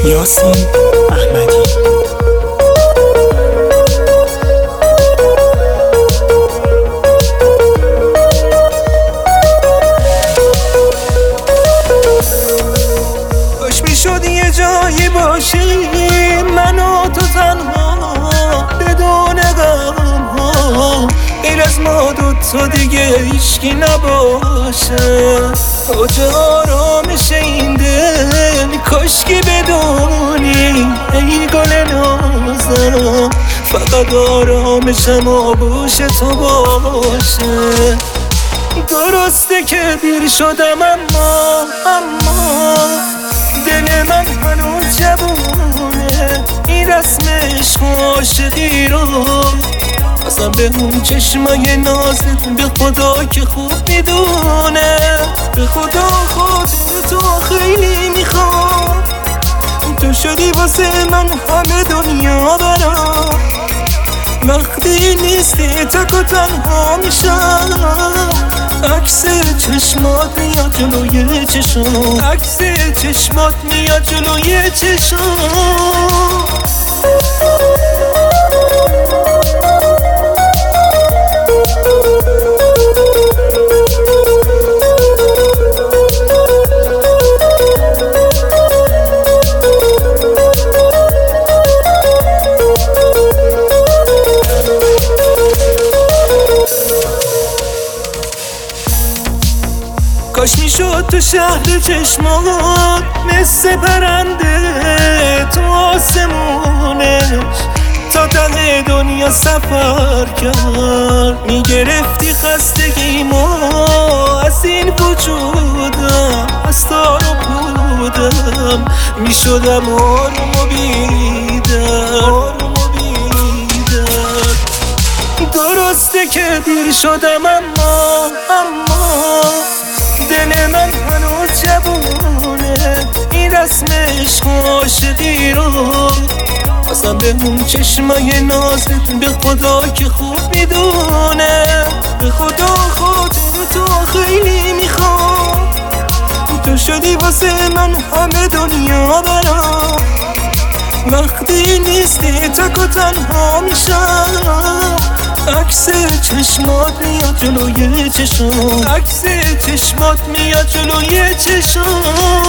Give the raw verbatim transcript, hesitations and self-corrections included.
یاسین احمدی. کاش میشد یه جایی باشی من و تو تنها بدون غم ها، غیر از ما دوتا دیگه هیچکی نباشه. کجا آرامش این دل کاشکی بدونی ای گل نازم، فقط آرامشم آغوش تو باشه. درسته که دیر شدم اما اما دل من هنوز جوونه، این رسم عشق و عاشقی رو اصلا به اون چشمای نازت به خدا که خوب میدونه. به خدا خاطر تو خیلی میخوام، تو شدی واسه من همه دنیا برام. وقتی نیستی تک و تنها میشم، عکس چشمات میاد جلوی چشم، عکس چشمات میاد جلوی چشم. کاش میشد تو شهر چشمات مثل پرنده تو آسمونش تا ته دنیا سفر کرد. میگرفتی خستگیمو از این وجودم، از تار و پودم میشدم آروم و بیدار. درسته که دیر شدم اما اما دل من هنوز جوونه، این رسم عشق و عاشقی رو اصلا به اون چشمای نازت به خدا که خوب میدونه. به خدا خاطر تو خیلی میخوام، تو شدی واسه من همه دنیا برام. وقتی نیستی تک و تنها میشم، عکس چشمات میاد جلوی چشم، عکس چشمات میاد جلوی چشم.